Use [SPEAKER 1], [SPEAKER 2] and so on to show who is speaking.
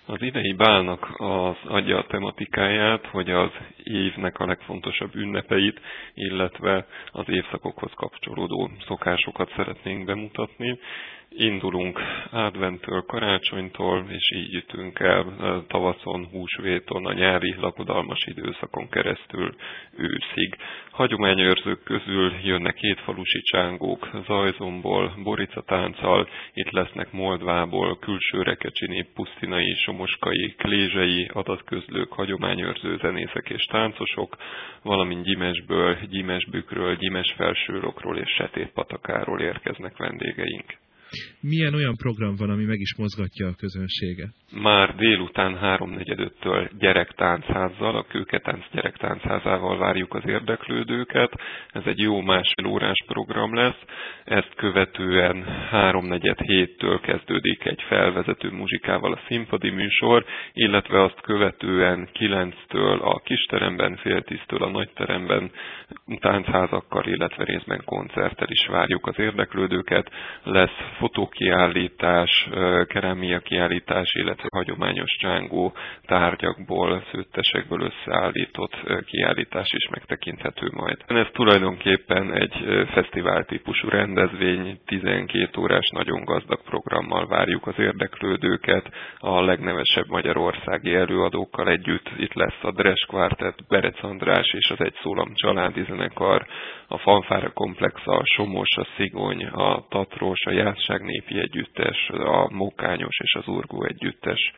[SPEAKER 1] Az idei bálnak az adja a tematikáját, hogy az évnek a legfontosabb ünnepeit, illetve az évszakokhoz kapcsolódó szokásokat szeretnénk bemutatni. Indulunk adventtől, karácsonytól, és így jutunk el tavaszon, húsvéton, a nyári lakodalmas időszakon keresztül őszig. Hagyományőrzők közül jönnek hétfalusi csángók Zajzomból, Boricatánccal, itt lesznek Moldvából, külső rekecsini, pusztinai, somoskai, klézsei, adatközlők, hagyományőrző zenészek és táncosok, valamint Gyimesből, Gyimesbükről, Gyimesfelsőrokról és Setétpatakáról érkeznek vendégeink.
[SPEAKER 2] Milyen olyan program van, ami meg is mozgatja a közönséget?
[SPEAKER 1] Már délután 3:45-től gyerektánchazzal, a Kőketánc gyerektáncházával várjuk az érdeklődőket. Ez egy jó másfél órás program lesz. Ezt követően 3:47-től kezdődik egy felvezető muzsikával a színpadi műsor, illetve azt követően 9-től a kisteremben, fél 10-től a nagyteremben táncházakkal, illetve részben koncerttel is várjuk az érdeklődőket. Lesz fotókiállítás, kerámia kiállítás, illetve hagyományos csángó tárgyakból, szőttesekből összeállított kiállítás is megtekinthető majd. Ez tulajdonképpen egy fesztivál típusú rendezvény, 12 órás nagyon gazdag programmal várjuk az érdeklődőket, a legnevesebb magyarországi előadókkal együtt. Itt lesz a Dres Quartet, Berec András és az Egy Szólam családi zenekar, a Fanfára Komplex, a Somos, a Szigony, a Tatros, a Jászság népi együttes, a Mókányos és az Urgó együttes.